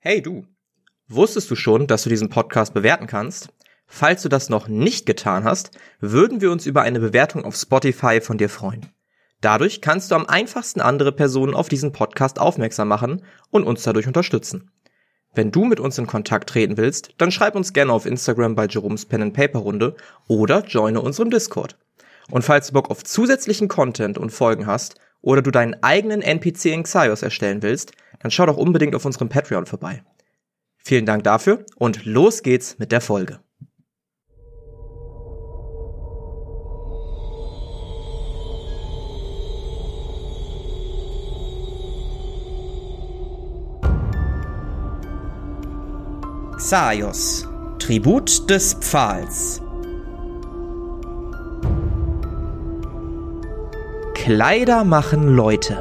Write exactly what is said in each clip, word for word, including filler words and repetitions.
Hey du, wusstest du schon, dass du diesen Podcast bewerten kannst? Falls du das noch nicht getan hast, würden wir uns über eine Bewertung auf Spotify von dir freuen. Dadurch kannst du am einfachsten andere Personen auf diesen Podcast aufmerksam machen und uns dadurch unterstützen. Wenn du mit uns in Kontakt treten willst, dann schreib uns gerne auf Instagram bei Jerome's Pen and Paper Runde oder joine unserem Discord. Und falls du Bock auf zusätzlichen Content und Folgen hast oder du deinen eigenen N P C in Xaios erstellen willst, dann schau doch unbedingt auf unserem Patreon vorbei. Vielen Dank dafür und los geht's mit der Folge. Xaios, Tribut des Pfahls. Kleider machen Leute.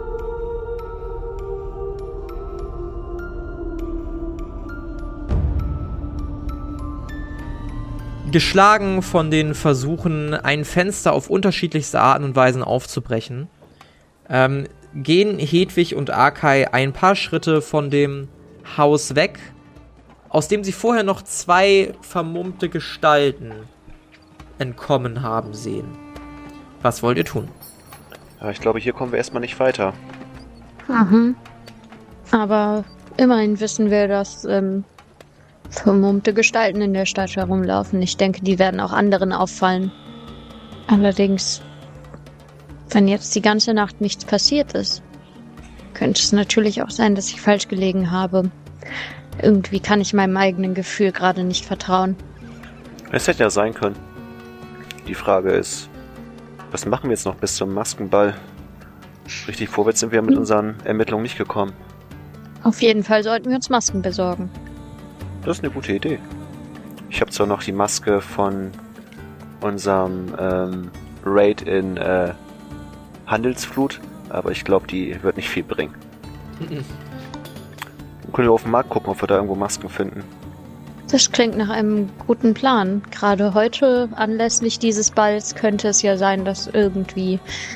Geschlagen von den Versuchen, ein Fenster auf unterschiedlichste Arten und Weisen aufzubrechen, ähm, gehen Hedwig und Arkay ein paar Schritte von dem Haus weg, aus dem sie vorher noch zwei vermummte Gestalten entkommen haben sehen. Was wollt ihr tun? Ja, ich glaube, hier kommen wir erstmal nicht weiter. Mhm. Aber immerhin wissen wir, dass ähm, vermummte Gestalten in der Stadt herumlaufen. Ich denke, die werden auch anderen auffallen. Allerdings, wenn jetzt die ganze Nacht nichts passiert ist, könnte es natürlich auch sein, dass ich falsch gelegen habe. Irgendwie kann ich meinem eigenen Gefühl gerade nicht vertrauen. Es hätte ja sein können. Die Frage ist, was machen wir jetzt noch bis zum Maskenball? Richtig vorwärts sind wir mit unseren Ermittlungen nicht gekommen. Auf jeden Fall sollten wir uns Masken besorgen. Das ist eine gute Idee. Ich habe zwar noch die Maske von unserem ähm, Raid in äh, Handelsflut, aber ich glaube, die wird nicht viel bringen. Mhm. Dann können wir auf den Markt gucken, ob wir da irgendwo Masken finden. Das klingt nach einem guten Plan. Gerade heute, anlässlich dieses Balls, könnte es ja sein, dass irgendwie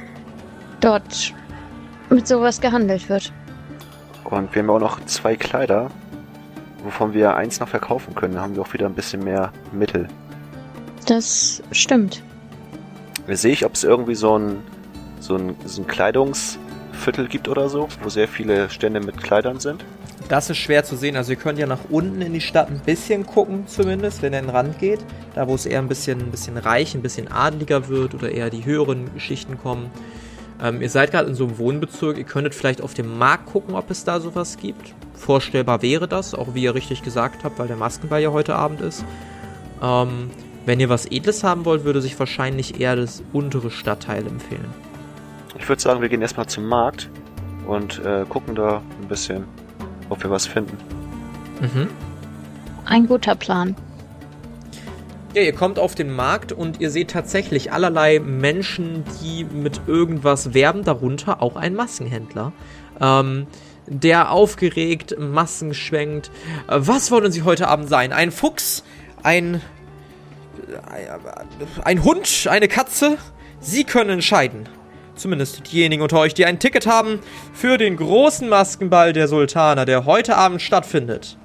dort mit sowas gehandelt wird. Und wir haben auch noch zwei Kleider, wovon wir eins noch verkaufen können. Da haben wir auch wieder ein bisschen mehr Mittel. Das stimmt. Sehe ich, ob es irgendwie so ein, so ein, so ein Kleidungsviertel gibt oder so, wo sehr viele Stände mit Kleidern sind. Das ist schwer zu sehen. Also ihr könnt ja nach unten in die Stadt ein bisschen gucken, zumindest, wenn ihr in den Rand geht. Da, wo es eher ein bisschen, ein bisschen reich, ein bisschen adeliger wird oder eher die höheren Geschichten kommen. Ähm, ihr seid gerade in so einem Wohnbezirk. Ihr könntet vielleicht auf dem Markt gucken, ob es da sowas gibt. Vorstellbar wäre das, auch wie ihr richtig gesagt habt, weil der Maskenball ja heute Abend ist. Ähm, wenn ihr was Edles haben wollt, würde sich wahrscheinlich eher das untere Stadtteil empfehlen. Ich würde sagen, wir gehen erstmal zum Markt und äh, gucken da ein bisschen, ob wir was finden. Mhm. Ein guter Plan. Ja, ihr kommt auf den Markt und ihr seht tatsächlich allerlei Menschen, die mit irgendwas werben, darunter auch ein Maskenhändler, ähm, der aufgeregt Masken schwenkt. Äh, was wollen Sie heute Abend sein? Ein Fuchs? Ein, ein Hund? Eine Katze? Sie können entscheiden. Zumindest diejenigen unter euch, die ein Ticket haben für den großen Maskenball der Sultaner, der heute Abend stattfindet.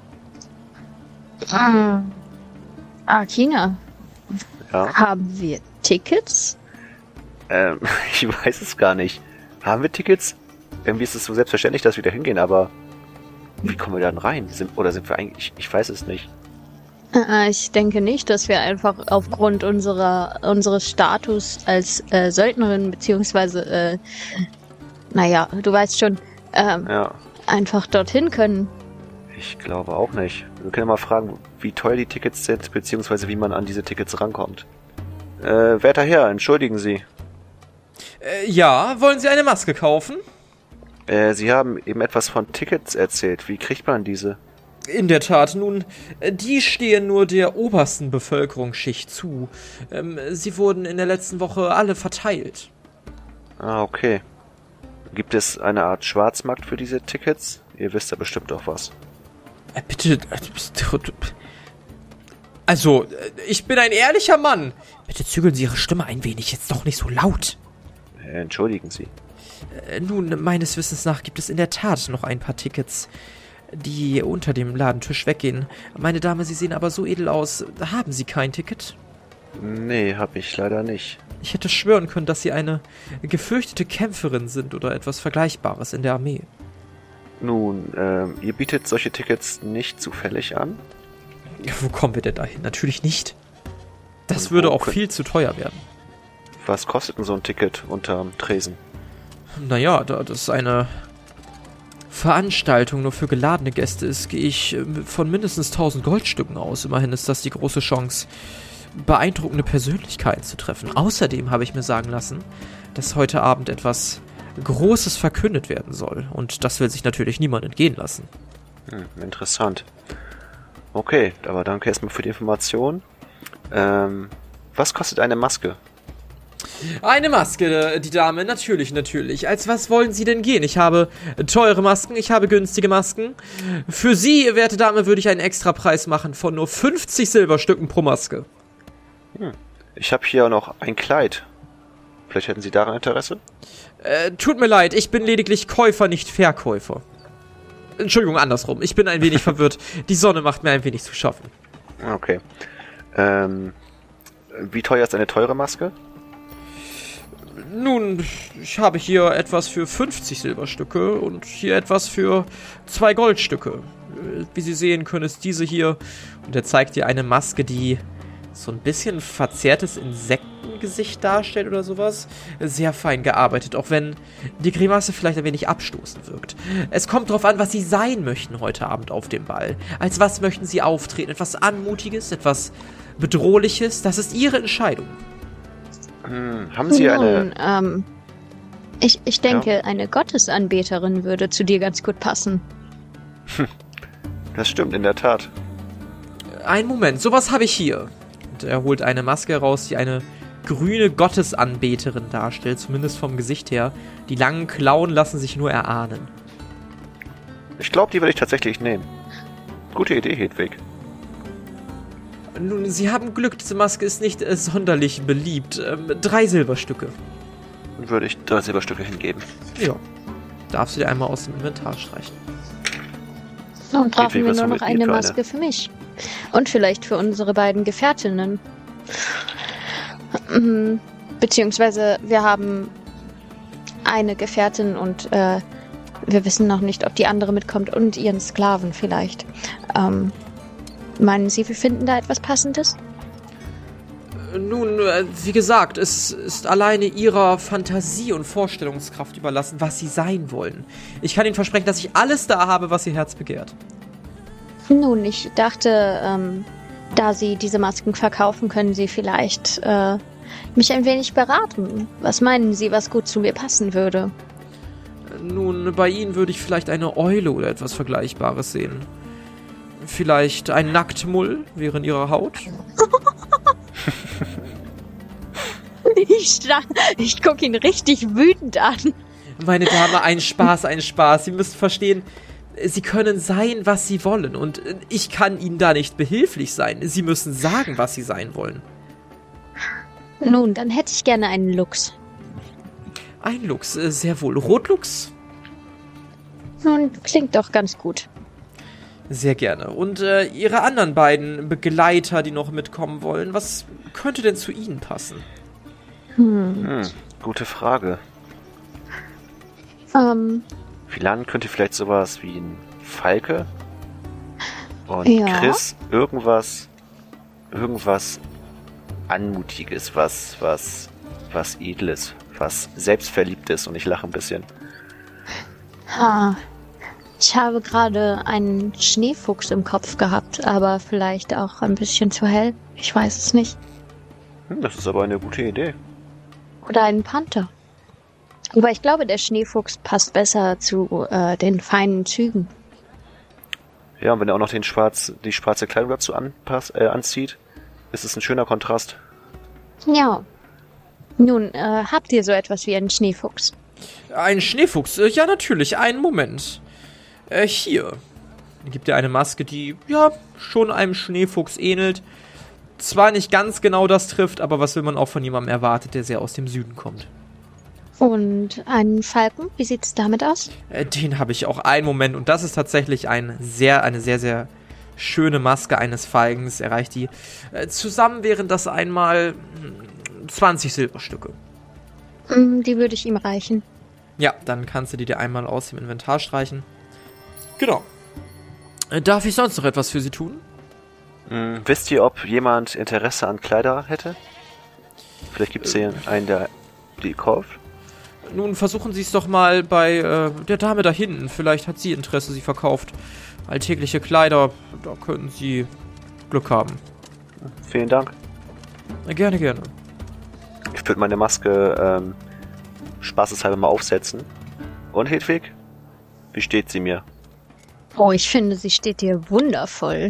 Ah, Arkina. Ja? Haben wir Tickets? Ähm, ich weiß es gar nicht. Haben wir Tickets? Irgendwie ist es so selbstverständlich, dass wir da hingehen, aber wie kommen wir dann rein? Sind, oder sind wir eigentlich... Ich, ich weiß es nicht. Ich denke nicht, dass wir einfach aufgrund unserer unseres Status als äh, Söldnerin, beziehungsweise, äh, naja, du weißt schon, ähm, ja. einfach dorthin können. Ich glaube auch nicht. Wir können mal fragen, wie teuer die Tickets sind, beziehungsweise wie man an diese Tickets rankommt. Äh, werter Herr, entschuldigen Sie. Äh, ja, wollen Sie eine Maske kaufen? Äh, Sie haben eben etwas von Tickets erzählt. Wie kriegt man diese? In der Tat, nun, die stehen nur der obersten Bevölkerungsschicht zu. Ähm, sie wurden in der letzten Woche alle verteilt. Ah, okay. Gibt es eine Art Schwarzmarkt für diese Tickets? Ihr wisst ja bestimmt auch was. Äh, bitte... Also, ich bin ein ehrlicher Mann. Bitte zügeln Sie Ihre Stimme ein wenig, jetzt doch nicht so laut. Entschuldigen Sie. Äh, nun, meines Wissens nach gibt es in der Tat noch ein paar Tickets. die unter dem Ladentisch weggehen. Meine Dame, Sie sehen aber so edel aus. Haben Sie kein Ticket? Nee, hab ich leider nicht. Ich hätte schwören können, dass Sie eine gefürchtete Kämpferin sind oder etwas Vergleichbares in der Armee. Nun, ähm, ihr bietet solche Tickets nicht zufällig an? Wo kommen wir denn dahin? Natürlich nicht. Das Und würde wo auch könnt- viel zu teuer werden. Was kostet denn so ein Ticket unterm Tresen? Naja, da das eine Veranstaltung nur für geladene Gäste ist, gehe ich äh, von mindestens tausend Goldstücken aus. Immerhin ist das die große Chance, beeindruckende Persönlichkeiten zu treffen. Außerdem habe ich mir sagen lassen, dass heute Abend etwas Großes verkündet werden soll. Und das will sich natürlich niemand entgehen lassen. Hm, interessant. Okay, aber danke erstmal für die Information. Ähm, was kostet eine Maske? Eine Maske, die Dame, natürlich, natürlich. Als was wollen Sie denn gehen? Ich habe teure Masken, ich habe günstige Masken. Für Sie, werte Dame, würde ich einen Extrapreis machen von nur fünfzig Silberstücken pro Maske. Hm. Ich habe hier noch ein Kleid. Vielleicht hätten Sie daran Interesse? Äh, tut mir leid, ich bin lediglich Käufer, nicht Verkäufer. Entschuldigung, andersrum. Ich bin ein wenig verwirrt. Die Sonne macht mir ein wenig zu schaffen. Okay. Ähm, wie teuer ist eine teure Maske? Nun, ich habe hier etwas für fünfzig Silberstücke und hier etwas für zwei Goldstücke. Wie Sie sehen können, ist diese hier, und er zeigt dir eine Maske, die so ein bisschen verzerrtes Insektengesicht darstellt oder sowas. Sehr fein gearbeitet, auch wenn die Grimasse vielleicht ein wenig abstoßend wirkt. Es kommt darauf an, was Sie sein möchten heute Abend auf dem Ball. Als was möchten Sie auftreten? Etwas Anmutiges, etwas Bedrohliches? Das ist Ihre Entscheidung. Hm, haben Sie Nun, eine... ähm, ich, ich denke, Ja. eine Gottesanbeterin würde zu dir ganz gut passen. Das stimmt, in der Tat. Einen Moment, sowas habe ich hier. Und er holt eine Maske heraus, die eine grüne Gottesanbeterin darstellt, zumindest vom Gesicht her. Die langen Klauen lassen sich nur erahnen. Ich glaube, die würde ich tatsächlich nehmen. Gute Idee, Hedwig. Nun, Sie haben Glück, diese Maske ist nicht äh, sonderlich beliebt. Ähm, drei Silberstücke. Dann würde ich drei Silberstücke hingeben. Ja. Darfst du dir einmal aus dem Inventar streichen. Und brauchen Hedwig, wir was nur haben noch wir eine für Maske eine? für mich. Und vielleicht für unsere beiden Gefährtinnen. Mhm. Beziehungsweise wir haben eine Gefährtin und äh, wir wissen noch nicht, ob die andere mitkommt und ihren Sklaven vielleicht. Ähm, meinen Sie, wir finden da etwas Passendes? Nun, äh, wie gesagt, es ist alleine Ihrer Fantasie und Vorstellungskraft überlassen, was Sie sein wollen. Ich kann Ihnen versprechen, dass ich alles da habe, was Ihr Herz begehrt. Nun, ich dachte, ähm, da Sie diese Masken verkaufen, können Sie vielleicht äh, mich ein wenig beraten. Was meinen Sie, was gut zu mir passen würde? Nun, bei Ihnen würde ich vielleicht eine Eule oder etwas Vergleichbares sehen. Vielleicht ein Nacktmull wäre in Ihrer Haut. Ich, ich gucke ihn richtig wütend an. Meine Dame, ein Spaß, ein Spaß. Sie müssen verstehen, Sie können sein, was Sie wollen. Und ich kann Ihnen da nicht behilflich sein. Sie müssen sagen, was Sie sein wollen. Nun, dann hätte ich gerne einen Luchs. Ein Luchs, äh, sehr wohl. Rotluchs? Nun, klingt doch ganz gut. Sehr gerne. Und äh, Ihre anderen beiden Begleiter, die noch mitkommen wollen, was könnte denn zu Ihnen passen? Hm. Hm, gute Frage. Ähm, Philan könnte vielleicht sowas wie ein Falke. Und Ja. Chris irgendwas, irgendwas Anmutiges, was, was, was Edles, was Selbstverliebtes, und ich lache ein bisschen. ha. Ich habe gerade einen Schneefuchs im Kopf gehabt, aber vielleicht auch ein bisschen zu hell. Ich weiß es nicht. Hm, das ist aber eine gute Idee. Oder einen Panther. Aber ich glaube, der Schneefuchs passt besser zu äh, den feinen Zügen. Ja, und wenn er auch noch den schwarz, die schwarze Kleidung dazu anpass, äh, anzieht, ist es ein schöner Kontrast. Ja. Nun, äh, habt ihr so etwas wie einen Schneefuchs? Ein Schneefuchs? Äh, ja, natürlich. Einen Moment. Äh, hier. Dann gibt er eine Maske, die, ja, schon einem Schneefuchs ähnelt. Zwar nicht ganz genau das trifft, aber was will man auch von jemandem erwartet, der sehr aus dem Süden kommt. Und einen Falken, wie sieht's damit aus? Äh, den habe ich auch einen Moment und das ist tatsächlich ein sehr, eine sehr, sehr schöne Maske eines Falkens. Erreicht die. Äh, zusammen wären das einmal zwanzig Silberstücke. Die würde ich ihm reichen. Ja, dann kannst du die dir einmal aus dem Inventar streichen. Genau. Äh, darf ich sonst noch etwas für Sie tun? Hm, wisst ihr, ob jemand Interesse an Kleider hätte? Vielleicht gibt es hier einen, der die kauft. Nun versuchen Sie es doch mal bei äh, der Dame da hinten. Vielleicht hat sie Interesse, sie verkauft alltägliche Kleider. Da können Sie Glück haben. Vielen Dank. Na, gerne, gerne. Ich würde meine Maske ähm, spaßeshalber mal aufsetzen. Und Hedwig, wie steht sie mir? Oh, ich finde, sie steht dir wundervoll.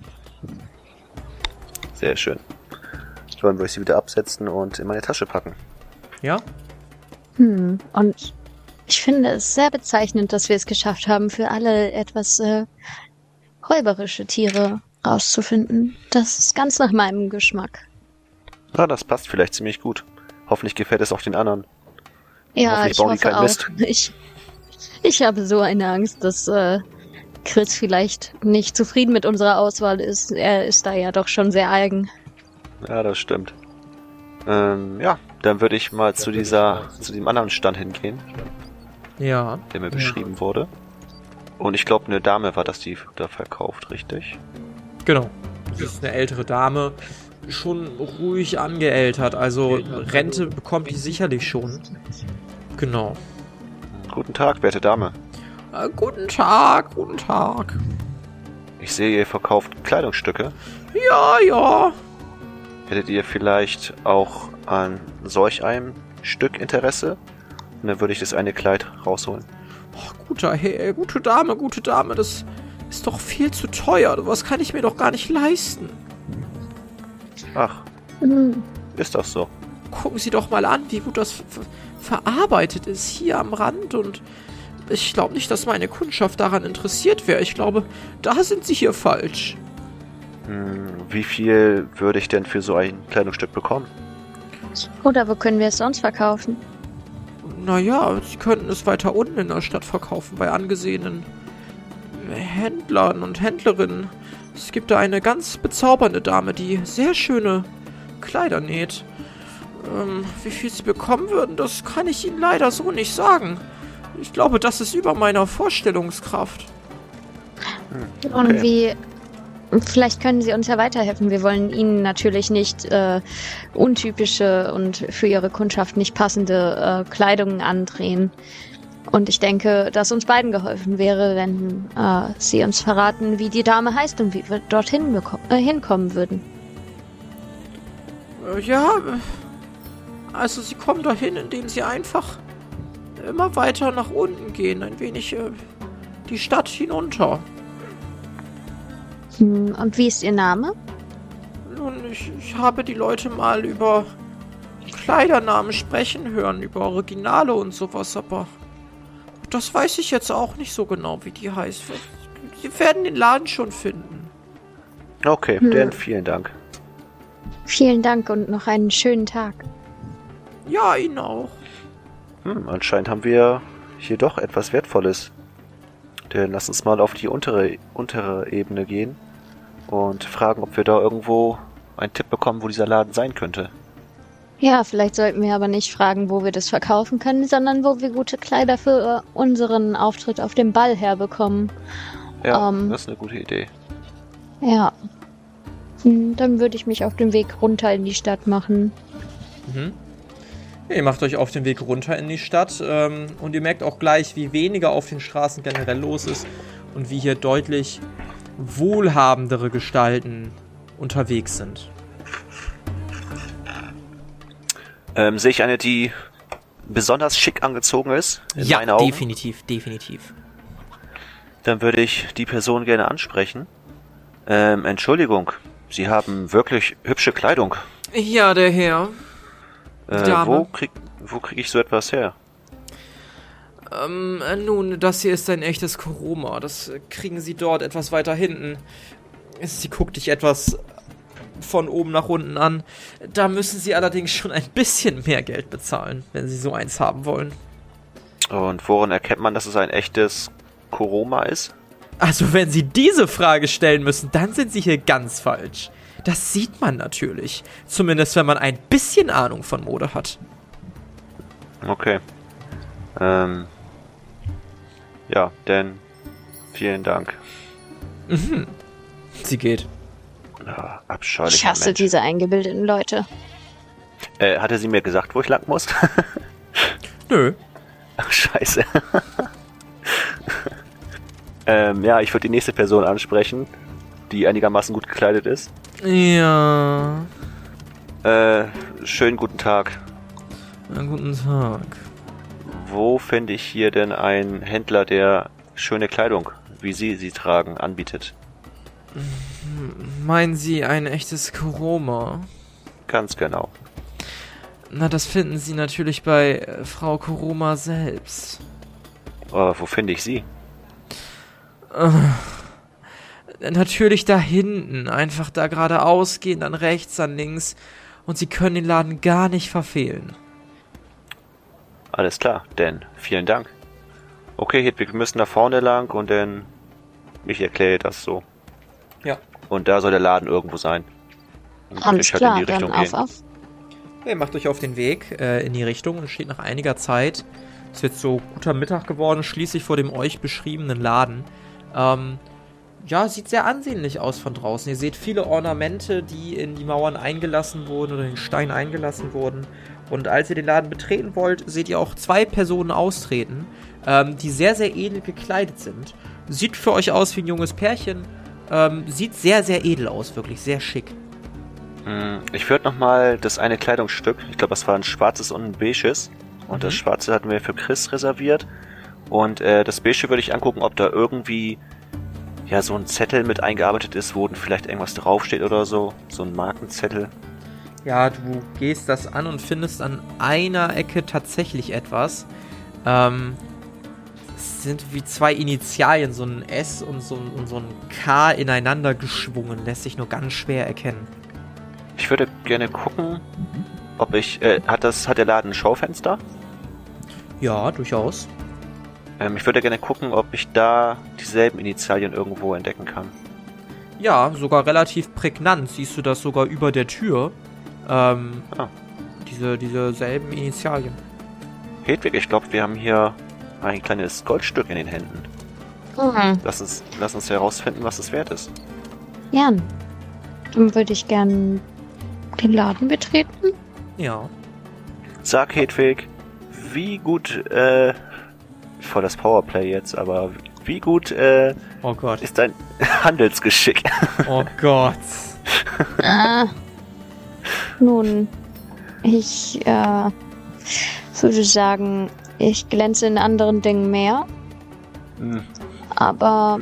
Sehr schön. Dann würde ich sie wieder absetzen und in meine Tasche packen. Ja? Hm, und ich finde es sehr bezeichnend, dass wir es geschafft haben, für alle etwas äh, räuberische Tiere rauszufinden. Das ist ganz nach meinem Geschmack. Na, das passt vielleicht ziemlich gut. Hoffentlich gefällt es auch den anderen. Ja, ich bauen die hoffe keinen auch. Mist. Ich, ich habe so eine Angst, dass äh, Chris vielleicht nicht zufrieden mit unserer Auswahl ist. Er ist da ja doch schon sehr eigen. Ja, das stimmt. Ähm, ja, dann würde ich mal zu dieser, zu dem anderen Stand hingehen, Ja. der mir beschrieben wurde. Und ich glaube, eine Dame war das, die da verkauft, richtig? Genau. Das ist eine ältere Dame, schon ruhig angeältert. Also Rente bekommt die sicherlich schon. Genau. Guten Tag, werte Dame. Äh, guten Tag, guten Tag. Ich sehe, ihr verkauft Kleidungsstücke. Ja, ja. Hättet ihr vielleicht auch an solch einem Stück Interesse? Und dann würde ich das eine Kleid rausholen. Oh, guter Herr, gute Dame, gute Dame, das ist doch viel zu teuer. Was kann ich mir doch gar nicht leisten. Ach, Hm. ist das so? Gucken Sie doch mal an, wie gut das ver verarbeitet ist hier am Rand. Und ich glaube nicht, dass meine Kundschaft daran interessiert wäre. Ich glaube, da sind Sie hier falsch. Hm, wie viel würde ich denn für so ein Kleidungsstück bekommen? Oder wo können wir es sonst verkaufen? Naja, Sie könnten es weiter unten in der Stadt verkaufen, bei angesehenen Händlern und Händlerinnen. Es gibt da eine ganz bezaubernde Dame, die sehr schöne Kleider näht. Ähm, wie viel Sie bekommen würden, das kann ich Ihnen leider so nicht sagen. Ich glaube, das ist über meiner Vorstellungskraft. Hm, Und okay. wie... Vielleicht können Sie uns ja weiterhelfen. Wir wollen Ihnen natürlich nicht äh, untypische und für Ihre Kundschaft nicht passende äh, Kleidung andrehen. Und ich denke, dass uns beiden geholfen wäre, wenn äh, Sie uns verraten, wie die Dame heißt und wie wir dorthin äh, hinkommen würden. Äh, ja, also Sie kommen dahin, indem Sie einfach immer weiter nach unten gehen, ein wenig äh, die Stadt hinunter. Hm, und wie ist Ihr Name? Nun, ich, ich habe die Leute mal über Kleidernamen sprechen hören, über Originale und sowas, aber das weiß ich jetzt auch nicht so genau, wie die heißt. Sie werden den Laden schon finden. Okay, Hm. dann vielen Dank. Vielen Dank und noch einen schönen Tag. Ja, Ihnen auch. Hm, anscheinend haben wir hier doch etwas Wertvolles. Dann lass uns mal auf die untere, untere Ebene gehen und fragen, ob wir da irgendwo einen Tipp bekommen, wo dieser Laden sein könnte. Ja, vielleicht sollten wir aber nicht fragen, wo wir das verkaufen können, sondern wo wir gute Kleider für äh, unseren Auftritt auf dem Ball herbekommen. Ja, Ähm. das ist eine gute Idee. Ja. Hm, Dann würde ich mich auf den Weg runter in die Stadt machen. Mhm. Ihr macht euch auf den Weg runter in die Stadt ähm, und ihr merkt auch gleich, wie weniger auf den Straßen generell los ist und wie hier deutlich wohlhabendere Gestalten unterwegs sind. Ähm, sehe ich eine, die besonders schick angezogen ist? In meinen Ja, Augen? definitiv, definitiv. Dann würde ich die Person gerne ansprechen. Ähm, Entschuldigung, Sie haben wirklich hübsche Kleidung. Ja, der Herr. Äh, Dame. wo krieg, wo krieg ich so etwas her? Ähm, nun, das hier ist ein echtes Kuroma. Das kriegen Sie dort etwas weiter hinten. Sie guckt dich etwas von oben nach unten an. Da müssen Sie allerdings schon ein bisschen mehr Geld bezahlen, wenn Sie so eins haben wollen. Und woran erkennt man, dass es ein echtes Kuroma ist? Also wenn Sie diese Frage stellen müssen, dann sind Sie hier ganz falsch. Das sieht man natürlich. Zumindest wenn man ein bisschen Ahnung von Mode hat. Okay. Ähm. Ja, denn vielen Dank. Mhm. Sie geht. Ja, abscheulicher Ich hasse Mensch. diese eingebildeten Leute. Äh, hatte sie mir gesagt, wo ich lang muss? Nö. Ach, scheiße. ähm, ja, ich würde die nächste Person ansprechen, die einigermaßen gut gekleidet ist. Ja. Äh, schönen guten Tag. Na, guten Tag. Wo finde ich hier denn einen Händler, der schöne Kleidung, wie Sie sie tragen, anbietet? Meinen Sie ein echtes Kuroma? Ganz genau. Na, das finden Sie natürlich bei äh, Frau Kuroma selbst. Aber wo finde ich sie? Äh, natürlich da hinten. Einfach da geradeaus gehen, dann rechts, dann links. Und Sie können den Laden gar nicht verfehlen. Alles klar, denn vielen Dank. Okay, Hedwig, wir müssen da vorne lang und dann... Ich erkläre das so. Ja. Und da soll der Laden irgendwo sein. Und Alles ich halt klar, in die dann Richtung auf, gehen. auf. Ihr macht euch auf den Weg äh, in die Richtung und steht nach einiger Zeit, es ist jetzt so guter Mittag geworden, schließlich vor dem euch beschriebenen Laden. Ähm, ja, sieht sehr ansehnlich aus von draußen. Ihr seht viele Ornamente, die in die Mauern eingelassen wurden oder in den Stein eingelassen wurden. Und als ihr den Laden betreten wollt, seht ihr auch zwei Personen austreten, ähm, die sehr, sehr edel gekleidet sind. Sieht für euch aus wie ein junges Pärchen. Ähm, sieht sehr, sehr edel aus, wirklich sehr schick. Ich würde nochmal das eine Kleidungsstück, ich glaube, das war ein schwarzes und ein beiges. Und Mhm. das schwarze hatten wir für Chris reserviert. Und äh, das beige würde ich angucken, ob da irgendwie ja so ein Zettel mit eingearbeitet ist, wo vielleicht irgendwas draufsteht oder so. So ein Markenzettel. Ja, du gehst das an und findest an einer Ecke tatsächlich etwas. Ähm, es sind wie zwei Initialien, so ein S und so ein, und so ein K ineinander geschwungen, lässt sich nur ganz schwer erkennen. Ich würde gerne gucken, ob ich... Äh, hat das hat der Laden ein Schaufenster? Ja, durchaus. Ähm, ich würde gerne gucken, ob ich da dieselben Initialien irgendwo entdecken kann. Ja, sogar relativ prägnant siehst du das sogar über der Tür. Ähm, Ah. diese, diese selben Initialien. Hedwig, ich glaube, wir haben hier ein kleines Goldstück in den Händen. Mhm. Lass uns, lass uns herausfinden, was es wert ist. Jan, dann würde ich gern den Laden betreten. Ja. Sag, Hedwig, wie gut, äh, voll das Powerplay jetzt, aber wie gut, äh, Oh Gott. ist dein Handelsgeschick? Oh Gott. Ah. Nun, ich äh, würde sagen, ich glänze in anderen Dingen mehr, Hm. aber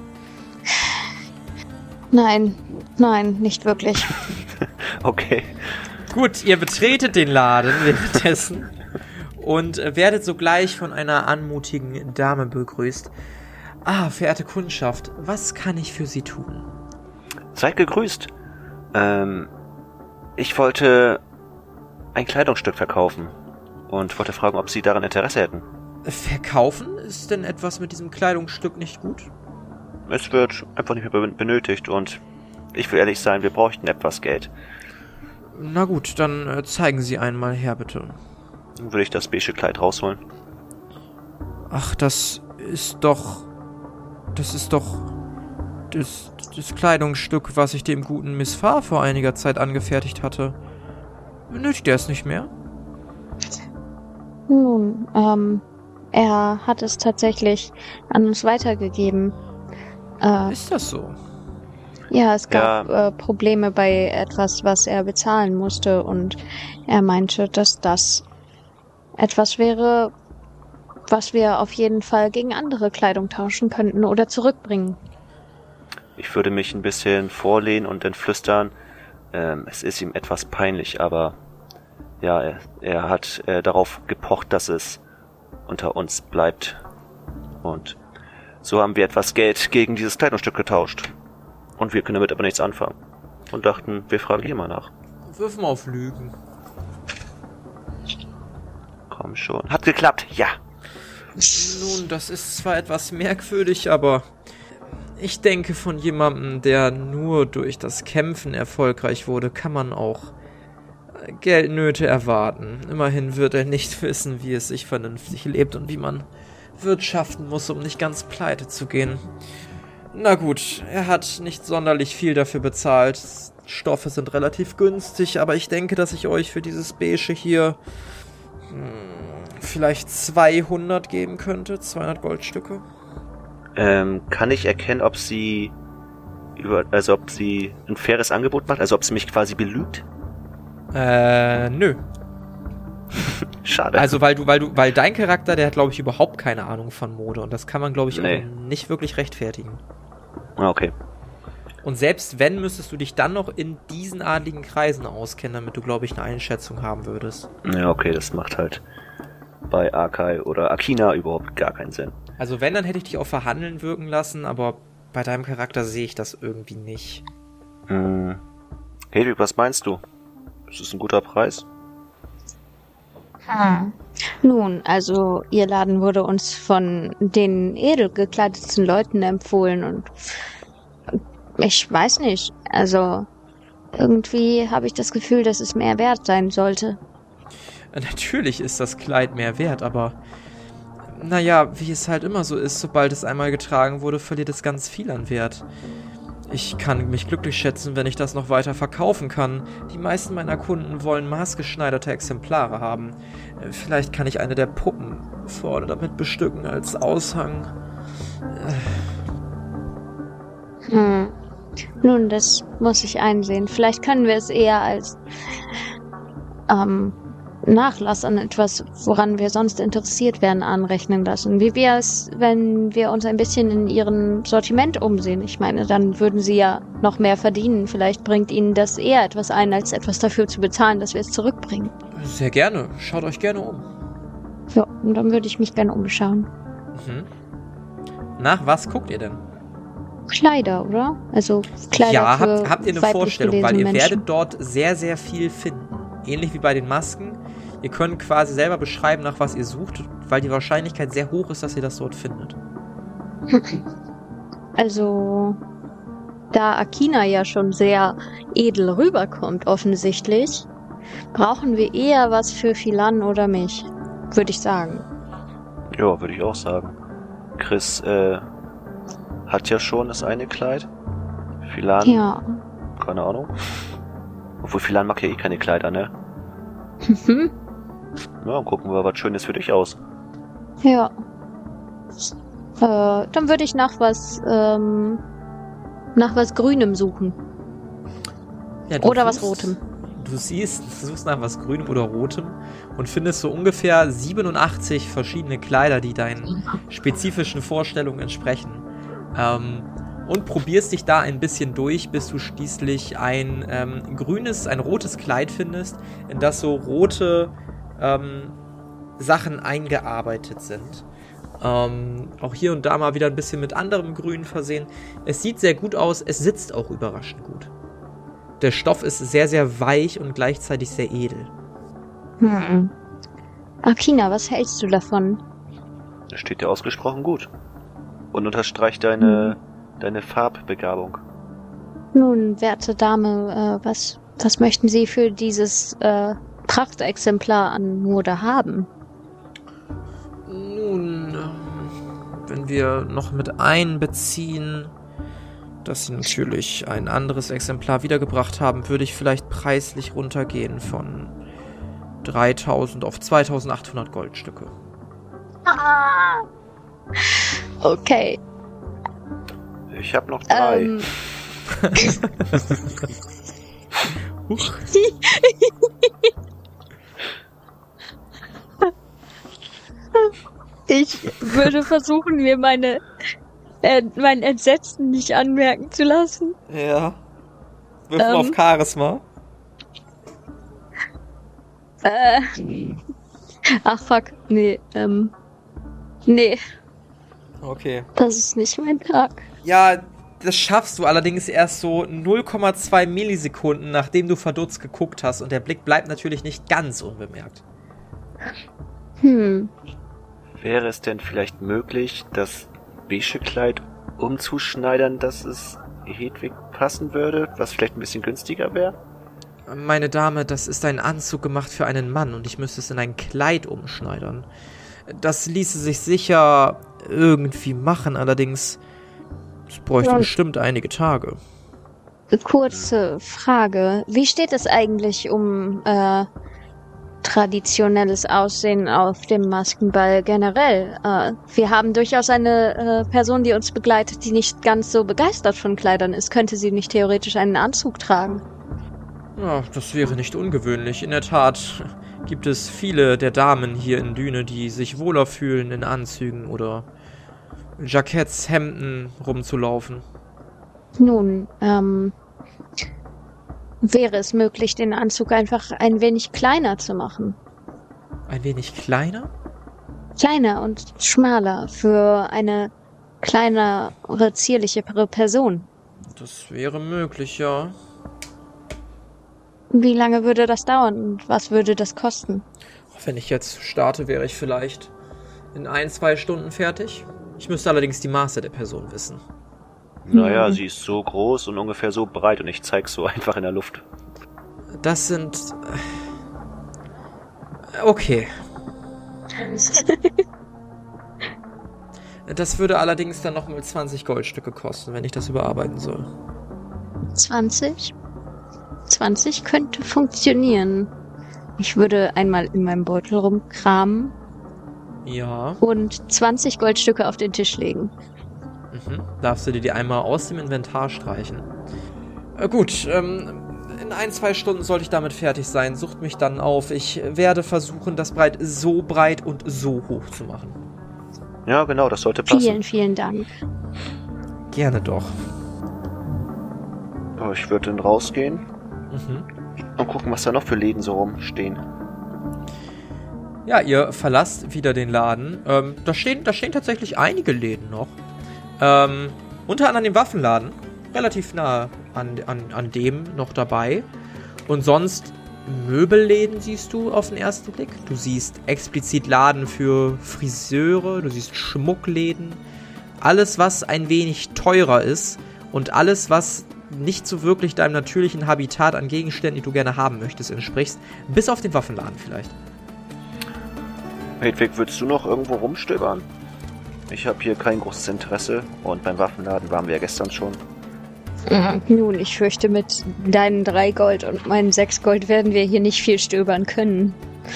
nein, nein, nicht wirklich. Okay. Gut, ihr betretet den Laden währenddessen und äh, werdet sogleich von einer anmutigen Dame begrüßt. Ah, verehrte Kundschaft, was kann ich für Sie tun? Seid gegrüßt. Ähm, ich wollte ein Kleidungsstück verkaufen und wollte fragen, ob Sie daran Interesse hätten. Verkaufen? Ist denn etwas mit diesem Kleidungsstück nicht gut? Es wird einfach nicht mehr benötigt und ich will ehrlich sein, wir bräuchten etwas Geld. Na gut, dann äh, zeigen Sie einmal her, bitte. Dann würde ich das beige Kleid rausholen. Ach, das ist doch... Das ist doch... Das, das Kleidungsstück, was ich dem guten Miss Farr vor einiger Zeit angefertigt hatte. Benötigt er es nicht mehr? Nun, ähm, er hat es tatsächlich an uns weitergegeben. Äh, Ist das so? ja, es gab Ja. äh, Probleme bei etwas, was er bezahlen musste, und er meinte, dass das etwas wäre, was wir auf jeden Fall gegen andere Kleidung tauschen könnten oder zurückbringen. Ich würde mich ein bisschen vorlehnen und dann flüstern. Ähm, es ist ihm etwas peinlich, aber ja, er, er hat äh, darauf gepocht, dass es unter uns bleibt. Und so haben wir etwas Geld gegen dieses Kleidungsstück getauscht. Und wir können damit aber nichts anfangen. und dachten, wir fragen hier mal nach. Wirf mal auf Lügen. Komm schon. Hat geklappt, ja. Nun, das ist zwar etwas merkwürdig, aber ich denke, von jemandem, der nur durch das Kämpfen erfolgreich wurde, kann man auch Geldnöte erwarten. Immerhin wird er nicht wissen, wie es sich vernünftig lebt und wie man wirtschaften muss, um nicht ganz pleite zu gehen. Na gut, er hat nicht sonderlich viel dafür bezahlt. Stoffe sind relativ günstig, aber ich denke, dass ich euch für dieses Beige hier hm, vielleicht zweihundert geben könnte. zweihundert Goldstücke. Ähm, kann ich erkennen, ob sie über, also ob sie ein faires Angebot macht? Also ob sie mich quasi belügt? Äh, nö. Schade. Also weil du, weil du, weil dein Charakter, der hat, glaube ich, überhaupt keine Ahnung von Mode und das kann man, glaube ich, Nee. auch nicht wirklich rechtfertigen. Ah, okay. Und selbst wenn, müsstest du dich dann noch in diesen adligen Kreisen auskennen, damit du, glaube ich, eine Einschätzung haben würdest. Ja, okay, das macht halt bei Arkai oder Akina überhaupt gar keinen Sinn. Also wenn, dann hätte ich dich auf Verhandeln wirken lassen, aber bei deinem Charakter sehe ich das irgendwie nicht. Hm. Hedwig, was meinst du? Ist das ein guter Preis? Hm. Nun, also ihr Laden wurde uns von den edel gekleideten Leuten empfohlen und ich weiß nicht, also irgendwie habe ich das Gefühl, dass es mehr wert sein sollte. Natürlich ist das Kleid mehr wert, aber naja, wie es halt immer so ist, sobald es einmal getragen wurde, verliert es ganz viel an Wert. Ich kann mich glücklich schätzen, wenn ich das noch weiter verkaufen kann. Die meisten meiner Kunden wollen maßgeschneiderte Exemplare haben. Vielleicht kann ich eine der Puppen vorne damit bestücken als Aushang. Hm. Nun, das muss ich einsehen. Vielleicht können wir es eher als ähm, Nachlass an etwas, woran wir sonst interessiert werden, anrechnen lassen. Wie wäre es, wenn wir uns ein bisschen in ihrem Sortiment umsehen? Ich meine, dann würden sie ja noch mehr verdienen. Vielleicht bringt ihnen das eher etwas ein, als etwas dafür zu bezahlen, dass wir es zurückbringen. Sehr gerne. Schaut euch gerne um. Ja, und dann würde ich mich gerne umschauen. Mhm. Nach was guckt ihr denn? Kleider, oder? Also Kleider ja, für habt, habt ihr eine weiblich Vorstellung, weil gelesene ihr Menschen. werdet dort sehr, sehr viel finden. Ähnlich wie bei den Masken. Ihr könnt quasi selber beschreiben, nach was ihr sucht, weil die Wahrscheinlichkeit sehr hoch ist, dass ihr das dort findet. Also, da Akina ja schon sehr edel rüberkommt, offensichtlich, brauchen wir eher was für Philan oder mich, würde ich sagen. Ja, würde ich auch sagen. Chris äh, hat ja schon das eine Kleid. Philan, Ja. keine Ahnung. Obwohl Philan mag ja eh keine Kleider, ne? Mhm. Ja, dann gucken wir was Schönes für dich aus. Ja. Äh, dann würde ich nach was, ähm, nach was Grünem suchen. Ja, du Oder was suchst- Rotem. Du siehst, du suchst nach was Grünem oder Rotem und findest so ungefähr siebenundachtzig verschiedene Kleider, die deinen spezifischen Vorstellungen entsprechen. Ähm, und probierst dich da ein bisschen durch, bis du schließlich ein ähm, grünes, ein rotes Kleid findest, in das so rote ähm, Sachen eingearbeitet sind. Ähm, auch hier und da mal wieder ein bisschen mit anderem Grün versehen. Es sieht sehr gut aus, es sitzt auch überraschend gut. Der Stoff ist sehr, sehr weich und gleichzeitig sehr edel. Hm. Akina, was hältst du davon? Das steht dir ausgesprochen gut. Und unterstreicht deine, deine Farbbegabung. Nun, werte Dame, äh, was, was möchten Sie für dieses äh, Prachtexemplar an Mode haben? Nun, ähm, wenn wir noch mit einbeziehen, dass sie natürlich ein anderes Exemplar wiedergebracht haben, würde ich vielleicht preislich runtergehen von dreitausend auf zweitausendachthundert Goldstücke. Ah. Okay. Ich habe noch drei. Ähm, Huch. ich würde versuchen, mir meine äh, mein Entsetzen nicht anmerken zu lassen. Ja. Wirf mal Ähm. auf Charisma. Äh. Ach fuck, nee, ähm. Nee, Okay. das ist nicht mein Tag. Ja, das schaffst du allerdings erst so null Komma zwei Millisekunden, nachdem du verdutzt geguckt hast. Und der Blick bleibt natürlich nicht ganz unbemerkt. Hm. Wäre es denn vielleicht möglich, das beige Kleid umzuschneidern, dass es Hedwig passen würde, was vielleicht ein bisschen günstiger wäre? Meine Dame, das ist ein Anzug gemacht für einen Mann und ich müsste es in ein Kleid umschneidern. Das ließe sich sicher irgendwie machen, allerdings es bräuchte ja. bestimmt einige Tage. Kurze Frage. Wie steht es eigentlich um äh, traditionelles Aussehen auf dem Maskenball generell? Äh, wir haben durchaus eine äh, Person, die uns begleitet, die nicht ganz so begeistert von Kleidern ist. Könnte sie nicht theoretisch einen Anzug tragen? Ja, das wäre nicht ungewöhnlich. In der Tat gibt es viele der Damen hier in Düne, die sich wohler fühlen in Anzügen oder Jacketts, Hemden rumzulaufen. Nun, ähm, wäre es möglich, den Anzug einfach ein wenig kleiner zu machen? Ein wenig kleiner? Kleiner und schmaler für eine kleinere, zierlichere Person. Das wäre möglich, ja. Wie lange würde das dauern und was würde das kosten? Wenn ich jetzt starte, wäre ich vielleicht in ein, zwei Stunden fertig. Ich müsste allerdings die Maße der Person wissen. Naja, hm. sie ist so groß und ungefähr so breit und ich zeig's so einfach in der Luft. Das sind... Okay. Das würde allerdings dann noch mal zwanzig Goldstücke kosten, wenn ich das überarbeiten soll. zwanzig? zwanzig könnte funktionieren. Ich würde einmal in meinem Beutel rumkramen. Ja. Und zwanzig Goldstücke auf den Tisch legen. Mhm. Darfst du dir die einmal aus dem Inventar streichen? Äh, gut, ähm, in ein, zwei Stunden sollte ich damit fertig sein. Sucht mich dann auf. Ich werde versuchen, das Brett so breit und so hoch zu machen. Ja, genau, das sollte passen. Vielen, vielen Dank. Gerne doch. Oh, ich würde dann rausgehen. Mhm. Und gucken, was da noch für Läden so rumstehen. Ja, ihr verlasst wieder den Laden. Ähm, da stehen, da stehen tatsächlich einige Läden noch. Ähm, unter anderem den Waffenladen. Relativ nah an, an, an dem noch dabei. Und sonst Möbelläden siehst du auf den ersten Blick. Du siehst explizit Laden für Friseure. Du siehst Schmuckläden. Alles, was ein wenig teurer ist. Und alles, was nicht so wirklich deinem natürlichen Habitat an Gegenständen, die du gerne haben möchtest, entsprichst. Bis auf den Waffenladen vielleicht. Hedwig, würdest du noch irgendwo rumstöbern? Ich habe hier kein großes Interesse und beim Waffenladen waren wir ja gestern schon. Ja, nun, ich fürchte, mit deinen drei Gold und meinen sechs Gold werden wir hier nicht viel stöbern können.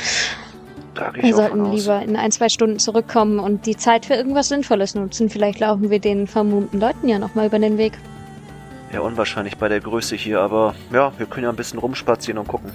Da gehe ich wir auch sollten von aus. lieber in ein, zwei Stunden zurückkommen und die Zeit für irgendwas Sinnvolles nutzen. Vielleicht laufen wir den vermummten Leuten ja nochmal über den Weg. Ja, unwahrscheinlich bei der Größe hier, aber ja, wir können ja ein bisschen rumspazieren und gucken.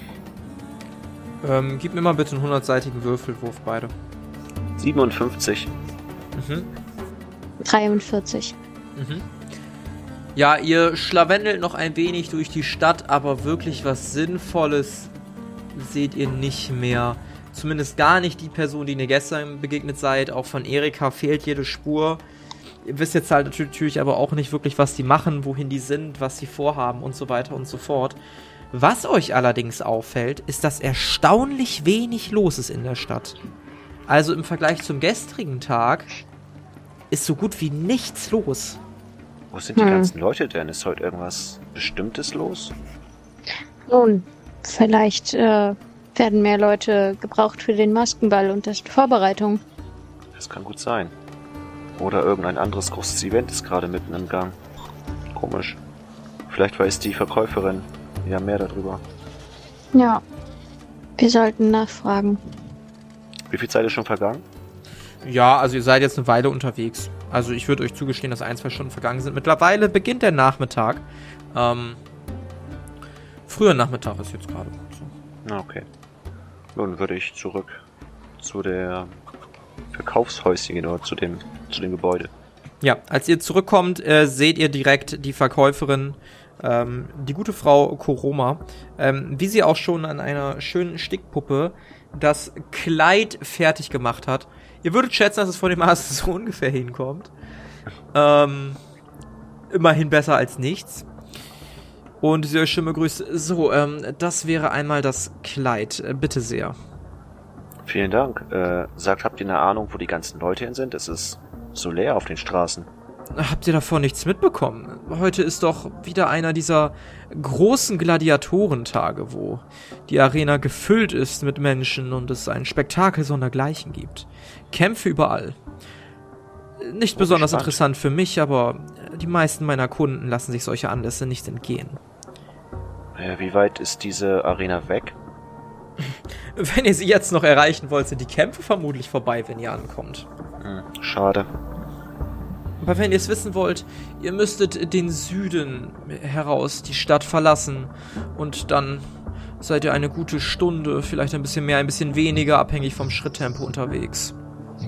Ähm, gib mir mal bitte einen hundertseitigen Würfelwurf, beide. siebenundfünfzig. Mhm. dreiundvierzig. Mhm. Ja, ihr schlawendelt noch ein wenig durch die Stadt, aber wirklich was Sinnvolles seht ihr nicht mehr. Zumindest gar nicht die Person, die ihr gestern begegnet seid. Auch von Erika fehlt jede Spur. Ihr wisst jetzt halt natürlich aber auch nicht wirklich, was die machen, wohin die sind, was sie vorhaben und so weiter und so fort. Was euch allerdings auffällt, ist, dass erstaunlich wenig los ist in der Stadt. Also im Vergleich zum gestrigen Tag ist so gut wie nichts los. Wo sind die hm. ganzen Leute denn? Ist heute irgendwas Bestimmtes los? Nun, vielleicht äh, werden mehr Leute gebraucht für den Maskenball und das Vorbereitung. Das kann gut sein. Oder irgendein anderes großes Event ist gerade mitten im Gang. Komisch. Vielleicht weiß die Verkäuferin ja mehr darüber. Ja, wir sollten nachfragen. Wie viel Zeit ist schon vergangen? Ja, also ihr seid jetzt eine Weile unterwegs. Also ich würde euch zugestehen, dass ein, zwei Stunden vergangen sind. Mittlerweile beginnt der Nachmittag. Ähm, früher Nachmittag ist jetzt gerade. So. Okay. Nun würde ich zurück zu der Verkaufshäuschen gehen oder zu dem, zu dem Gebäude. Ja, als ihr zurückkommt, äh, seht ihr direkt die Verkäuferin, ähm, die gute Frau Koroma, ähm, wie sie auch schon an einer schönen Stickpuppe das Kleid fertig gemacht hat. Ihr würdet schätzen, dass es von dem Maß so ungefähr hinkommt. Ähm, immerhin besser als nichts. Und sie euch Stimme grüßt. So, ähm, das wäre einmal das Kleid. Äh, bitte sehr. Vielen Dank. Äh, sagt, habt ihr eine Ahnung, wo die ganzen Leute hin sind? Es ist so leer auf den Straßen. Habt ihr davon nichts mitbekommen? Heute ist doch wieder einer dieser großen Gladiatorentage, wo die Arena gefüllt ist mit Menschen und es ein Spektakel sondergleichen gibt. Kämpfe überall. Nicht besonders interessant für mich, aber die meisten meiner Kunden lassen sich solche Anlässe nicht entgehen. Äh, wie weit ist diese Arena weg? Wenn ihr sie jetzt noch erreichen wollt, sind die Kämpfe vermutlich vorbei, wenn ihr ankommt. Hm, schade. Aber wenn ihr es wissen wollt, ihr müsstet den Süden heraus die Stadt verlassen und dann seid ihr eine gute Stunde, vielleicht ein bisschen mehr, ein bisschen weniger, abhängig vom Schritttempo unterwegs.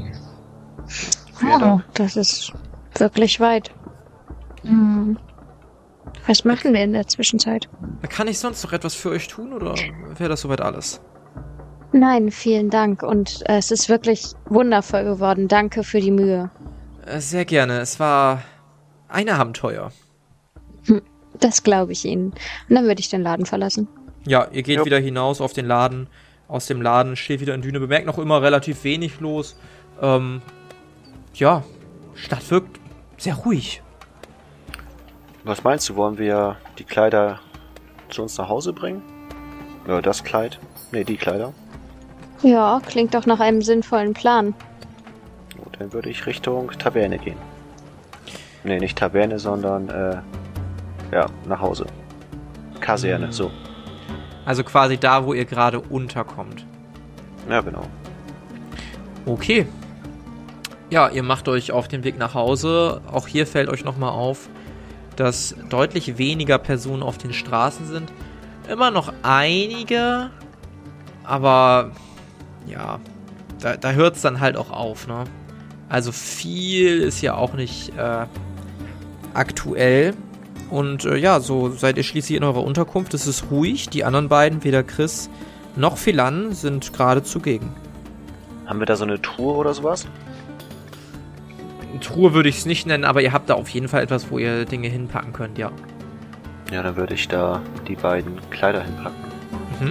Oh, das ist wirklich weit. Hm. Was machen wir in der Zwischenzeit? Kann ich sonst noch etwas für euch tun oder wäre das soweit alles? Nein, vielen Dank und äh, es ist wirklich wundervoll geworden. Danke für die Mühe. Sehr gerne. Es war ein Abenteuer. Hm, das glaube ich Ihnen. Und dann würde ich den Laden verlassen. Ja, ihr geht Jupp. wieder hinaus auf den Laden. Aus dem Laden steht wieder in Düne. Bemerkt noch immer relativ wenig los. Ähm, ja, Stadt wirkt sehr ruhig. Was meinst du, wollen wir die Kleider zu uns nach Hause bringen? Ja, das Kleid? Ne, die Kleider. Ja, klingt doch nach einem sinnvollen Plan. Gut, dann würde ich Richtung Taverne gehen. Ne, nicht Taverne, sondern, äh, ja, nach Hause. Kaserne, so. Also quasi da, wo ihr gerade unterkommt. Ja, genau. Okay. Ja, ihr macht euch auf den Weg nach Hause. Auch hier fällt euch nochmal auf, dass deutlich weniger Personen auf den Straßen sind. Immer noch einige, aber ja, da, da hört es dann halt auch auf, ne? Also viel ist ja auch nicht äh, aktuell. Und äh, ja, so seid ihr schließlich in eurer Unterkunft. Es ist ruhig. Die anderen beiden, weder Chris noch Philan, sind gerade zugegen. Haben wir da so eine Truhe oder sowas? Truhe würde ich es nicht nennen, aber ihr habt da auf jeden Fall etwas, wo ihr Dinge hinpacken könnt, ja. Ja, dann würde ich da die beiden Kleider hinpacken. Mhm.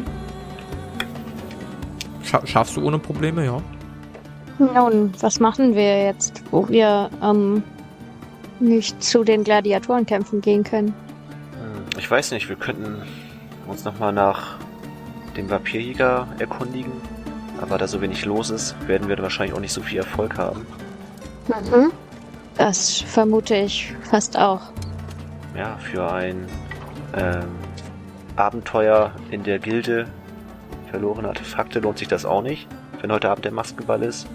Scha- schaffst du ohne Probleme, ja. Nun, was machen wir jetzt, wo wir ähm, nicht zu den Gladiatorenkämpfen gehen können? Hm, Ich weiß nicht, wir könnten uns nochmal nach dem Vampirjäger erkundigen. Aber da so wenig los ist, werden wir wahrscheinlich auch nicht so viel Erfolg haben. Mhm. Das vermute ich fast auch. Ja, für ein ähm, Abenteuer in der Gilde verlorene Artefakte lohnt sich das auch nicht, wenn heute Abend der Maskenball ist.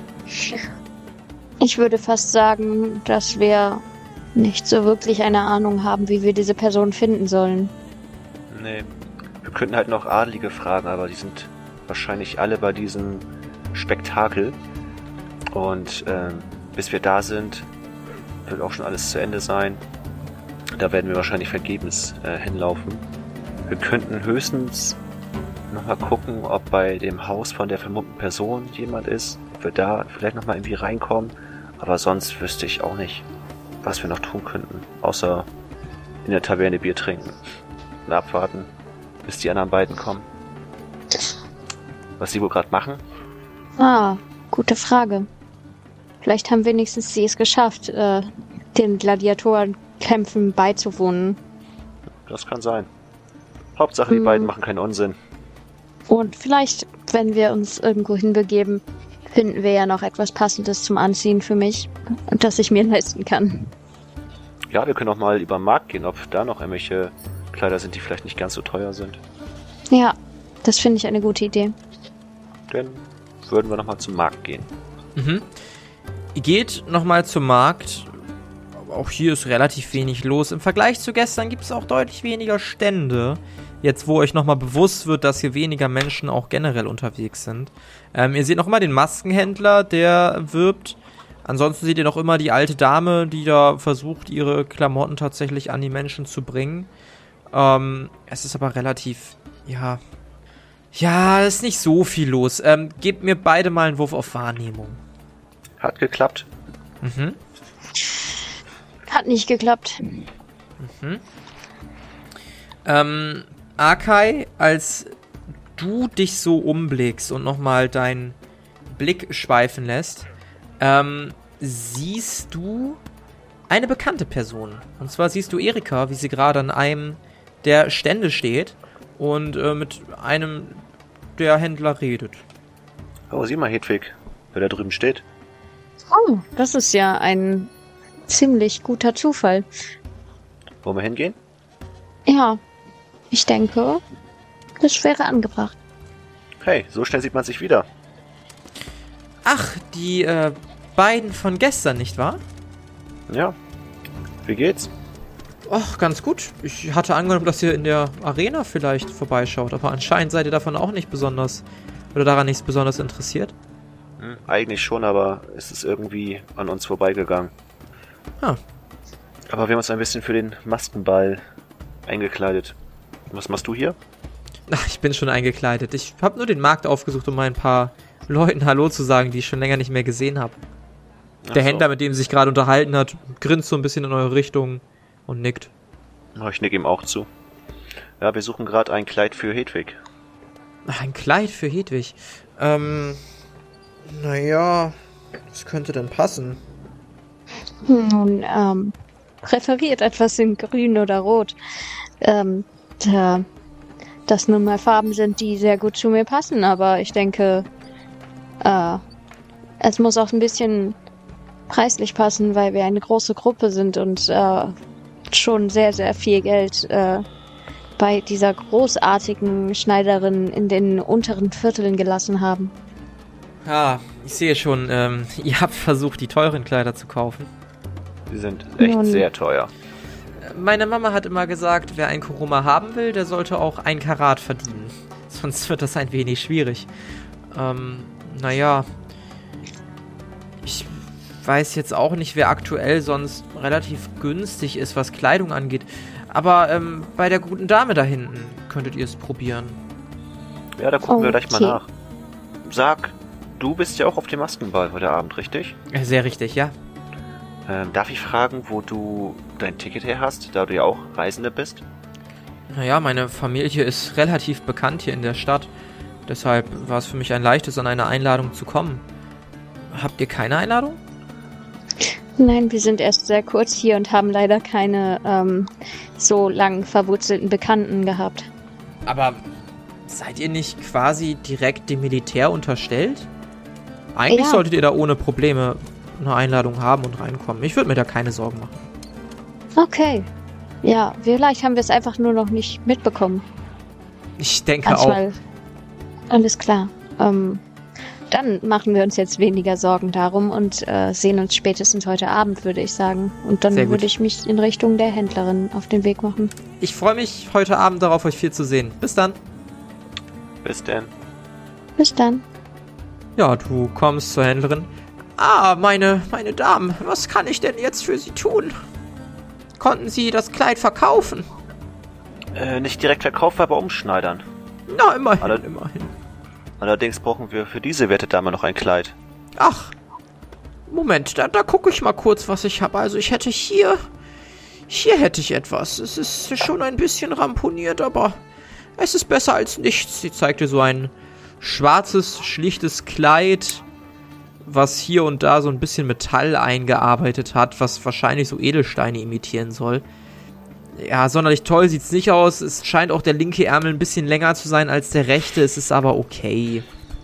Ich würde fast sagen, dass wir nicht so wirklich eine Ahnung haben, wie wir diese Person finden sollen. Nee, wir könnten halt noch Adlige fragen, aber die sind wahrscheinlich alle bei diesem Spektakel. Und ähm, bis wir da sind, wird auch schon alles zu Ende sein. Da werden wir wahrscheinlich vergebens äh, hinlaufen. Wir könnten höchstens nochmal gucken, ob bei dem Haus von der vermummten Person jemand ist. Ob wir da vielleicht nochmal irgendwie reinkommen. Aber sonst wüsste ich auch nicht, was wir noch tun könnten. Außer in der Taverne Bier trinken. Und abwarten, bis die anderen beiden kommen. Was sie wohl gerade machen? Ah, gute Frage. Vielleicht haben wenigstens sie es geschafft, äh, den Gladiatorenkämpfen beizuwohnen. Das kann sein. Hauptsache, die Hm. beiden machen keinen Unsinn. Und vielleicht, wenn wir uns irgendwo hinbegeben, finden wir ja noch etwas Passendes zum Anziehen für mich, das ich mir leisten kann. Ja, wir können auch mal über den Markt gehen, ob da noch irgendwelche Kleider sind, die vielleicht nicht ganz so teuer sind. Ja, das finde ich eine gute Idee. Dann würden wir nochmal zum Markt gehen. Mhm. Ihr geht nochmal zum Markt. Auch hier ist relativ wenig los. Im Vergleich zu gestern gibt es auch deutlich weniger Stände. Jetzt, wo euch nochmal bewusst wird, dass hier weniger Menschen auch generell unterwegs sind. Ähm, ihr seht noch immer den Maskenhändler, der wirbt. Ansonsten seht ihr noch immer die alte Dame, die da versucht, ihre Klamotten tatsächlich an die Menschen zu bringen. Ähm, es ist aber relativ, ja... Ja, ist nicht so viel los. Ähm, gebt mir beide mal einen Wurf auf Wahrnehmung. Hat geklappt. Mhm. Hat nicht geklappt. Mhm. Ähm, Akai, als du dich so umblickst und nochmal deinen Blick schweifen lässt, ähm, siehst du eine bekannte Person. Und zwar siehst du Erika, wie sie gerade an einem der Stände steht und äh, mit einem der Händler redet. Oh, sieh mal, Hedwig, wer da drüben steht. Oh, das ist ja ein ziemlich guter Zufall. Wollen wir hingehen? Ja, ich denke, das wäre angebracht. Hey, so schnell sieht man sich wieder. Ach, die äh, beiden von gestern, nicht wahr? Ja. Wie geht's? Ach, ganz gut. Ich hatte angenommen, dass ihr in der Arena vielleicht vorbeischaut, aber anscheinend seid ihr davon auch nicht besonders, oder daran nicht besonders interessiert. Hm, eigentlich schon, aber es ist irgendwie an uns vorbeigegangen. Ah. Aber wir haben uns ein bisschen für den Maskenball eingekleidet. Was machst du hier? Ach, ich bin schon eingekleidet. Ich habe nur den Markt aufgesucht, um mal ein paar Leuten Hallo zu sagen, die ich schon länger nicht mehr gesehen habe. Der Ach so. Händler, mit dem sie sich gerade unterhalten hat, grinst so ein bisschen in eure Richtung und nickt. Oh, ich nick ihm auch zu. Ja, wir suchen gerade ein Kleid für Hedwig. Ach, ein Kleid für Hedwig. Ähm, naja, das könnte denn passen. Nun, ähm, präferiert etwas in grün oder rot. Ähm, da, das nun mal Farben sind, die sehr gut zu mir passen, aber ich denke, äh, es muss auch ein bisschen preislich passen, weil wir eine große Gruppe sind und äh, schon sehr, sehr viel Geld äh, bei dieser großartigen Schneiderin in den unteren Vierteln gelassen haben. Ja, ich sehe schon, ähm, ihr habt versucht, die teuren Kleider zu kaufen. Die sind echt Nun. sehr teuer. Meine Mama hat immer gesagt, wer ein Kuruma haben will, der sollte auch ein Karat verdienen. Sonst wird das ein wenig schwierig. Ähm, naja. Ich weiß jetzt auch nicht, wer aktuell sonst relativ günstig ist, was Kleidung angeht. Aber ähm, bei der guten Dame da hinten könntet ihr es probieren. Ja, da gucken wir gleich mal Okay. nach. Sag, du bist ja auch auf dem Maskenball heute Abend, richtig? Äh, Sehr richtig, ja. Ähm, darf ich fragen, wo du dein Ticket her hast, da du ja auch Reisende bist? Naja, meine Familie ist relativ bekannt hier in der Stadt. Deshalb war es für mich ein leichtes, an eine Einladung zu kommen. Habt ihr keine Einladung? Nein, wir sind erst sehr kurz hier und haben leider keine ähm, so lang verwurzelten Bekannten gehabt. Aber seid ihr nicht quasi direkt dem Militär unterstellt? Eigentlich Ja. solltet ihr da ohne Probleme eine Einladung haben und reinkommen. Ich würde mir da keine Sorgen machen. Okay. Ja, vielleicht haben wir es einfach nur noch nicht mitbekommen. Ich denke auch. Manchmal. Alles klar. Ähm, dann machen wir uns jetzt weniger Sorgen darum und äh, sehen uns spätestens heute Abend, würde ich sagen. Und dann Sehr gut. würde ich mich in Richtung der Händlerin auf den Weg machen. Ich freue mich heute Abend darauf, euch viel zu sehen. Bis dann. Bis denn. Bis dann. Ja, du kommst zur Händlerin. Ah, meine, meine Damen, was kann ich denn jetzt für Sie tun? Konnten Sie das Kleid verkaufen? Äh, nicht direkt verkaufen, aber umschneidern. Na, immerhin, Alle- immerhin. Allerdings brauchen wir für diese werte Dame noch ein Kleid. Ach, Moment, da, da gucke ich mal kurz, was ich habe. Also ich hätte hier, hier hätte ich etwas. Es ist schon ein bisschen ramponiert, aber es ist besser als nichts. Sie zeigt dir so ein schwarzes, schlichtes Kleid, was hier und da so ein bisschen Metall eingearbeitet hat, was wahrscheinlich so Edelsteine imitieren soll. Ja, sonderlich toll sieht's nicht aus. Es scheint auch der linke Ärmel ein bisschen länger zu sein als der rechte. Es ist aber okay.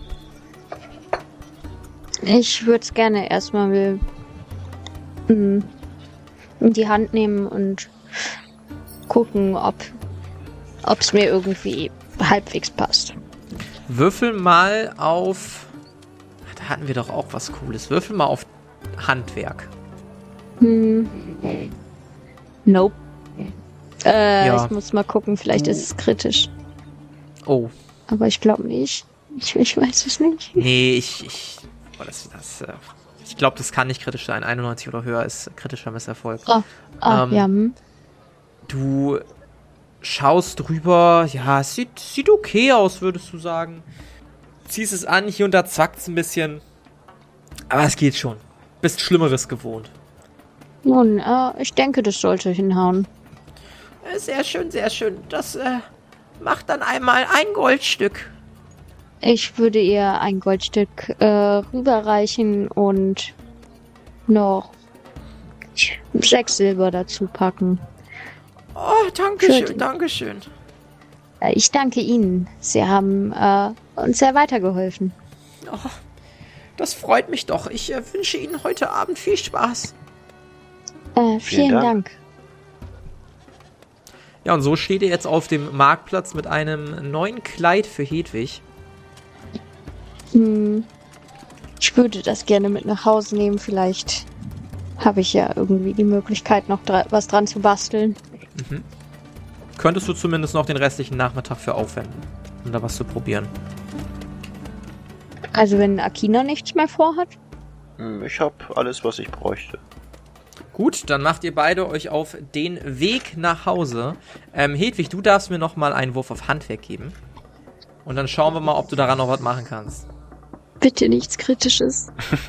Ich würde es gerne erstmal mm, in die Hand nehmen und gucken, ob es mir irgendwie halbwegs passt. Würfel mal auf... Da hatten wir doch auch was Cooles. Würfel mal auf Handwerk. Hm. Nope. Äh, Ja. ich muss mal gucken, vielleicht ist es kritisch. Oh, Aber ich glaube nicht. Ich, ich weiß es nicht. nee, ich... Ich, oh, das, das, äh, ich glaube, das kann nicht kritisch sein. einundneunzig oder höher ist kritischer Misserfolg. Oh, ah, Ähm, ja, hm. Du schaust drüber, ja, es sieht, sieht okay aus, würdest du sagen. Ziehst es an, hier und da zackt's ein bisschen. Aber es geht schon. Bist Schlimmeres gewohnt. Nun, äh, ich denke, das sollte hinhauen. Sehr schön, sehr schön. Das äh, macht dann einmal ein Goldstück. Ich würde ihr ein Goldstück äh, rüberreichen und noch sechs Silber dazu packen. Oh, danke schön, Für- danke schön. Äh, Ich danke Ihnen. Sie haben äh, uns sehr weitergeholfen. Oh, das freut mich doch. Ich äh, wünsche Ihnen heute Abend viel Spaß. Äh, vielen Dank. Dank. Ja, und so steht ihr jetzt auf dem Marktplatz mit einem neuen Kleid für Hedwig. Hm, ich würde das gerne mit nach Hause nehmen. Vielleicht habe ich ja irgendwie die Möglichkeit, noch dra- was dran zu basteln. Könntest du zumindest noch den restlichen Nachmittag für aufwenden, um da was zu probieren. Also wenn Akina nichts mehr vorhat? Hm, Ich hab alles, was ich bräuchte. Gut, dann macht ihr beide euch auf den Weg nach Hause. Ähm, Hedwig, du darfst mir noch mal einen Wurf auf Handwerk geben. Und dann schauen wir mal, ob du daran noch was machen kannst. Bitte nichts Kritisches.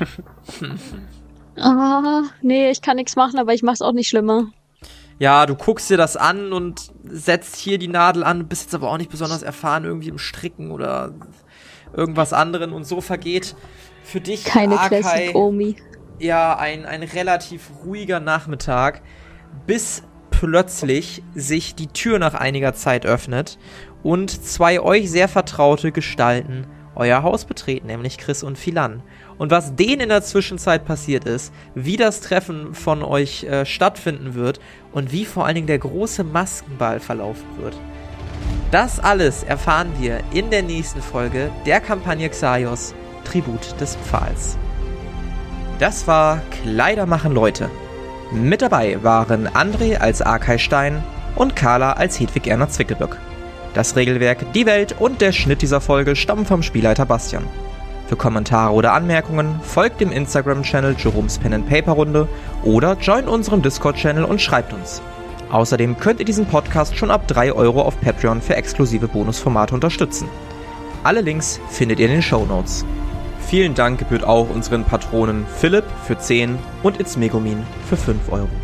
Ah, nee, ich kann nichts machen, aber ich mach's auch nicht schlimmer. Ja, du guckst dir das an und setzt hier die Nadel an, bist jetzt aber auch nicht besonders erfahren irgendwie im Stricken oder irgendwas anderen. Und so vergeht für dich, Keine Akai, Classic Omi. ja, ein, ein relativ ruhiger Nachmittag, bis plötzlich sich die Tür nach einiger Zeit öffnet und zwei euch sehr vertraute Gestalten euer Haus betreten, nämlich Chris und Philan. Und was denen in der Zwischenzeit passiert ist, wie das Treffen von euch äh, stattfinden wird und wie vor allen Dingen der große Maskenball verlaufen wird. Das alles erfahren wir in der nächsten Folge der Kampagne Xaios, Tribut des Pfahls. Das war Kleider machen Leute. Mit dabei waren André als Akai Stein und Carla als Hedwig Erna Zwickelböck. Das Regelwerk, die Welt und der Schnitt dieser Folge stammen vom Spielleiter Bastian. Für Kommentare oder Anmerkungen folgt dem Instagram-Channel Jerome's Pen and Paper Runde oder joint unserem Discord-Channel und schreibt uns. Außerdem könnt ihr diesen Podcast schon ab drei Euro auf Patreon für exklusive Bonusformate unterstützen. Alle Links findet ihr in den Shownotes. Vielen Dank gebührt auch unseren Patronen Philipp für zehn und It's Megumin für fünf Euro.